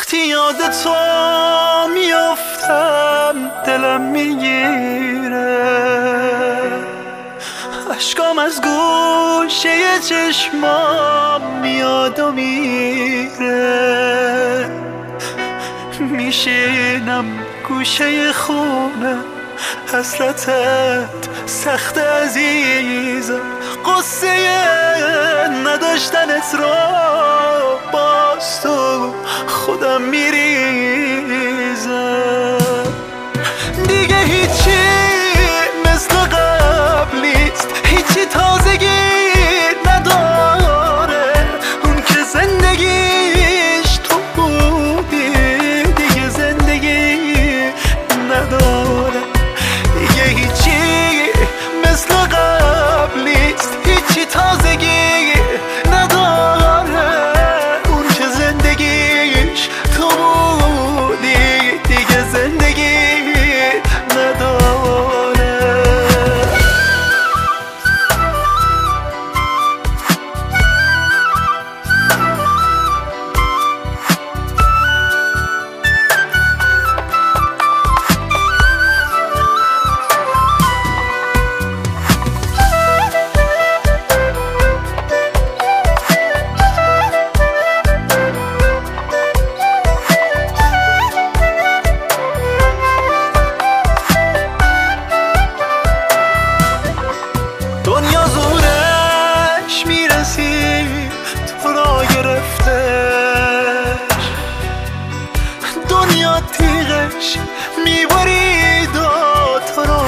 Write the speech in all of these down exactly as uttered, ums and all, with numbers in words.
وقتی یاد تو میافتم دلم میگیره، اشکام از گوشه چشمام میاد و میره. میشینم گوشه خونه، حسرتت سخت عزیزم، قصه نداشتنت رو باز تو خودم میریزم. دیگه هیچی مثل قبل نیست، هیچی تازگی نداره. اون که زندگیش تو بودی دیگه زندگی نداره. دیگه هیچی مثل قبل نیست، هیچی تازگی نداره. اون که زندگیش تو بودی دیگه زندگی نداره. دنیا زورش میرسید تو را گرفتش، دنیا تیغش میبرید و تو را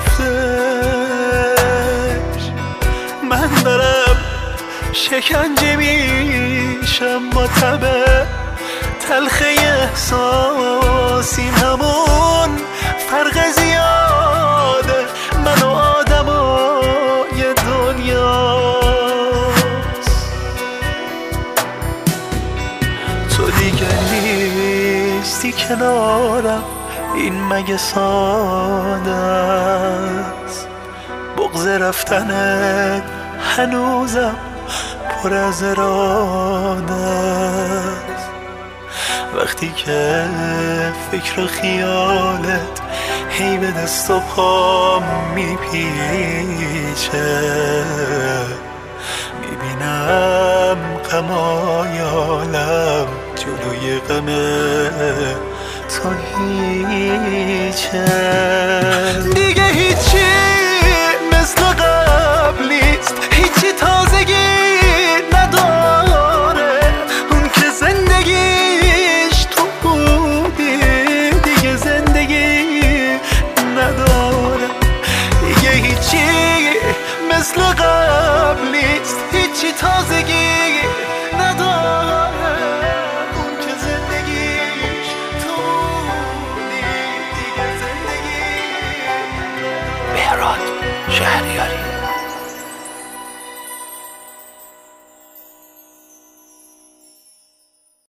گرفتش. من دارم شکنجه میشم با تبه تلخه احساسیم، همون فرق زیاده من و آدمای دنیاست. تو دیگه نیستی کنارم، این مگه ساده است؟ بغض رفتنت هنوزم پر از اراده است. وقتی که فکر و خیالت هی به دست و پام میپیچه، میبینم غمای عالم جلوی غم تو هیچه. دیگه هیچی مثل قبل نیست، هیچی تازگی نداره. اون که زندگیش تو بودی دیگه زندگی نداره. دیگه هیچی مثل قبل نیست، هیچی تازگی نداره. اون که زندگیش تو بودی دیگه زندگی نداره. مهراد شهریاری.